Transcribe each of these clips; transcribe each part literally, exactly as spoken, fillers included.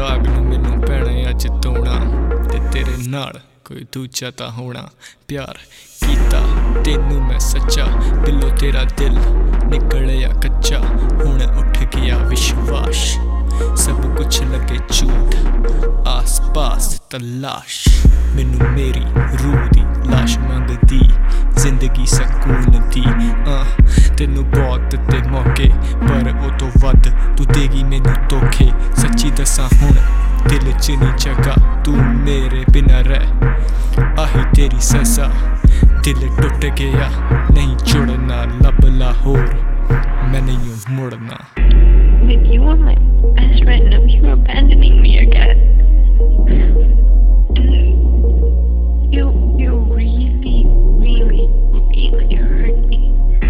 ਰਾਗ ਨੂੰ ਮੈਨੂੰ ਪੈਣਾ ਅੱਜ ਤੋਣਾ ਤੇ ਤੇਰੇ ਨਾਲ ਕੋਈ ਦੂਜਾ ਤਾਂ ਹੋਣਾ। ਪਿਆਰ ਕੀਤਾ ਤੈਨੂੰ ਮੈਂ ਸੱਚਾ, ਦਿਲੋਂ ਤੇਰਾ ਦਿਲ ਨਿਕਲਿਆ ਕੱਚਾ। ਹੁਣ ਉੱਠ ਗਿਆ ਵਿਸ਼ਵਾਸ, ਸਭ ਕੁਛ ਲੱਗੇ ਝੂਠ, ਆਸ ਪਾਸ ਤਲਾਸ਼। ਮੈਨੂੰ ਮੇਰੀ ਰੂਹ ਦੀ ਲਾਸ਼ ਮੰਗਦੀ, ਜ਼ਿੰਦਗੀ ਸਕੂਨ ਦੀ। ਆ ਤੈਨੂੰ ਬਹੁਤ ਦਿੱਤੇ ਮੌਕੇ, ਪਰ ਉਹ ਤੋਂ ਵੱਧ ਤੂੰ ਦੇਗੀ ਮੈਨੂੰ ਧੋਖੇ। ਸੱਚੀ ਦੱਸਾਂ ਹੁਣ ਦਿਲ 'ਚ ਨਹੀਂ ਜਗ੍ਹਾ, ਤੂੰ ਮੇਰੇ ਬਿਨਾਂ ਰਹਿ ਆਹੀ ਤੇਰੀ ਸਜ਼ਾ। ਦਿਲ ਟੁੱਟ ਗਿਆ ਨਹੀਂ ਜੁੜਨਾ, ਲੱਭ ਲਾ ਹੋਰ ਮੈਂ ਨਹੀਂ ਮੁੜਨਾ। With you on my best friend of you abandoning me again. And you, you really, really, really hurt me.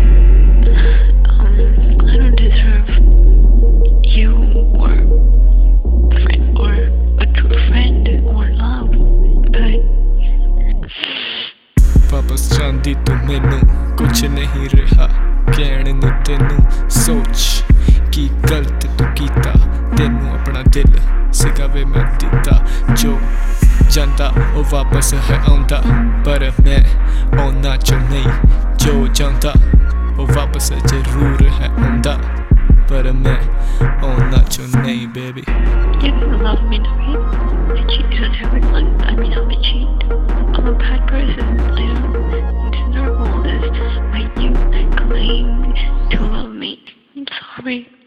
Um, I don't deserve you or friend or a true friend or love, but ਵਾਪਸ ਜਾਂਦੀ ਤੂੰ ਮੈਨੂੰ ਕੁਛ ਨਹੀਂ ਰਿਹਾ ਕਹਿਣ ਨੂੰ ਤੈਨੂੰ। ਸੋਚ ਕੀ ਗਲਤ ਤੂੰ ਕੀਤਾ, ਤੈਨੂੰ ਆਪਣਾ ਦਿਲ ਸੀਗਾ ਵੇ ਮੈਂ ਦਿੱਤਾ। ਜੋ ਜਾਂਦਾ ਉਹ ਵਾਪਸ ਹੈ ਆਉਂਦਾ, ਪਰ ਮੈਂ ਆਉਣਾ ਚੋਂ ਨਹੀਂ। ਜੋ ਜਾਂਦਾ ਉਹ ਵਾਪਸ ਜ਼ਰੂਰ ਹੈ ਆਉਂਦਾ, ਪਰ ਮੈਂ ਆਉਣਾ ਚੋਂ ਨਹੀਂ baby. you don't love me, do you? I cheat on everyone. I mean, I'm a cheat. I'm a bad person. I don't deserve all this, but you claim to love me. I'm sorry.